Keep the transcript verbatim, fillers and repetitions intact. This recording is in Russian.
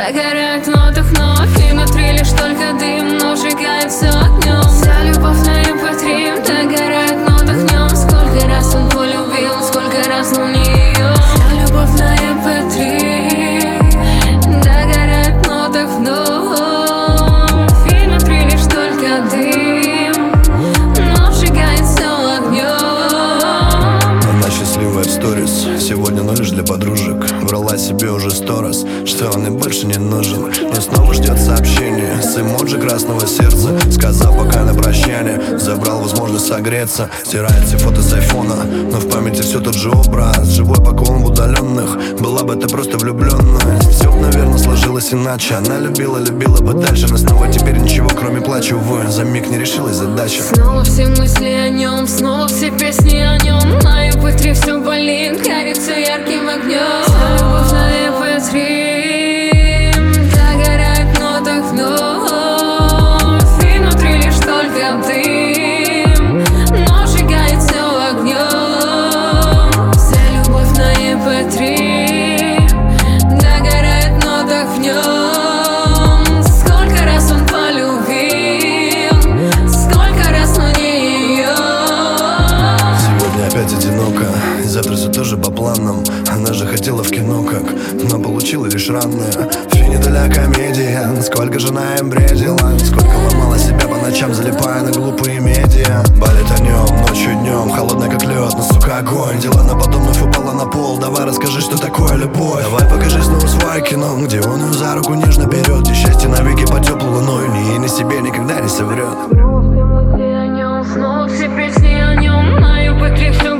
Догорает в нотах вновь, и внутри лишь только дым, но сжигает все огнем. Вся любовь на эм пэ три догорает в нотах в нем. Сколько раз он полюбил, сколько раз, но не ее. Вся любовь на эм пэ три догорает в нотах вновь, и внутри лишь только дым, но сжигает все огнем. Она счастливая в сторис, сегодня ноль лишь для подружек. Врала себе уже сто раз, что он и больше не нужен. Но снова ждет сообщение с эмоджи красного сердца, сказав пока на прощание, забрал возможность согреться. Стирает все фото с айфона, но в памяти все тот же образ, живой поклон в удаленных. Была бы ты просто влюбленность, все б, наверное, сложилось иначе. Она любила, любила бы дальше, но снова теперь ничего, кроме плача, увы, за миг не решилась задача. Снова все мысли о нем, снова все песни о нем. На эм пэ три все болит, горит все ярким огнем. Вся любовь на эм пэ три догорает в нотах вновь, и внутри лишь только дым, но сжигает все огнем. Вся любовь на эм пэ три догорает в нотах в нем. Сколько раз он полюбил, сколько раз, но не ее. Сегодня опять одиноко, завтра все тоже по планам. Она же хотела в кино как, но получила лишь ранное. Фини для комедия, сколько же она им бредила, сколько ломала себя по ночам, залипая на глупые медиа. Болит о нем ночью днем, холодная как лед, но сука огонь. Дела на потом вновь упала на пол, давай расскажи, что такое любовь. Давай покажи снова свое кино, где он ее за руку нежно берет, где счастье навеки под теплой луной, ни ей, ни себе никогда не соврет. Снова все мысли о нем, снова все песни о нем. На эм пэ три все